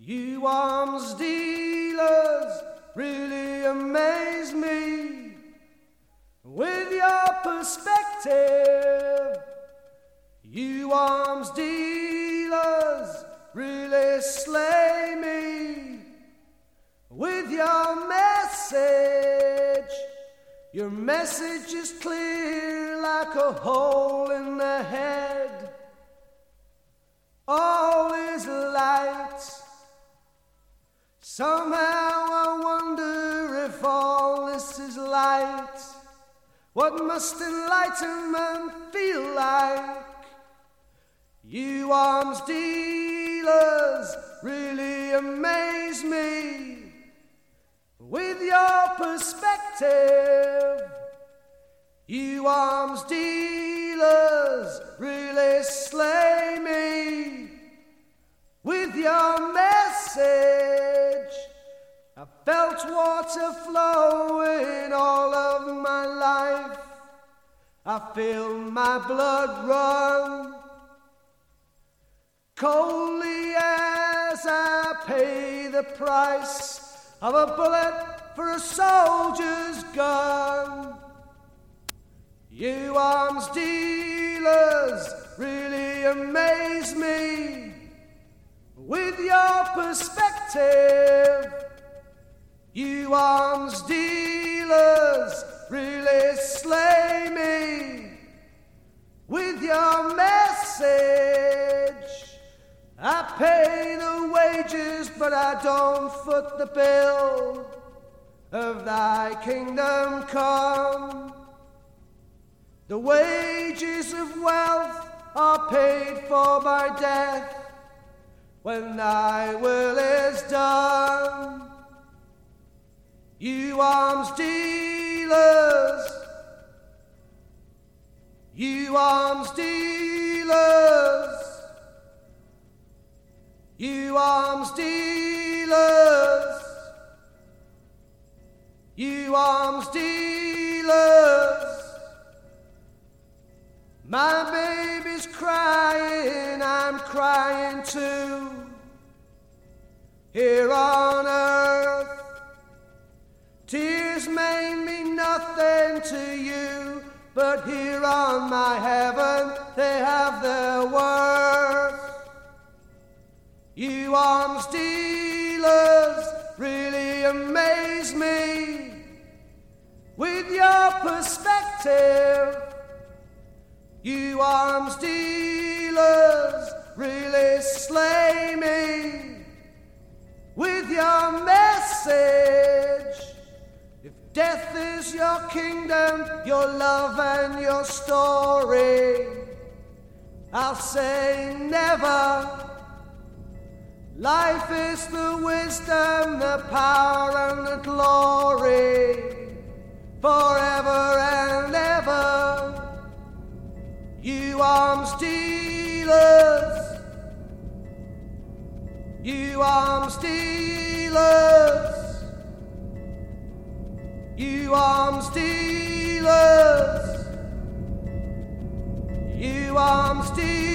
You arms dealers really amaze me with your perspective. You arms dealers really slay me with your message. Your message is clear like a hole in the head. All is light. Somehow I wonder if all this is light. What must enlightenment feel like? You arms dealers really amaze me with your perspective. You arms dealers really slay me with your message. I felt water flowing all of my life. I feel my blood run coldly as I pay the price of a bullet for a soldier's gun. You arms dealers really amaze me with your perspective. You arms dealers really slay me with your message. I pay the wages, but I don't foot the bill of thy kingdom come. The wages of wealth are paid for by death when thy will is done. You arms dealers, you arms dealers, you arms dealers, you arms dealers. My baby's crying, I'm crying too. Here on earth, tears may mean nothing to you, but here on my heaven, they have their worth. You arms dealers really amaze me with your perspective. You arms dealers really slay me with your message. If death is your kingdom, your love and your story, I'll say never. Life is the wisdom, the power and the glory, forever and ever. You arms dealers, you arms dealers, you arms dealers, you arms dealers.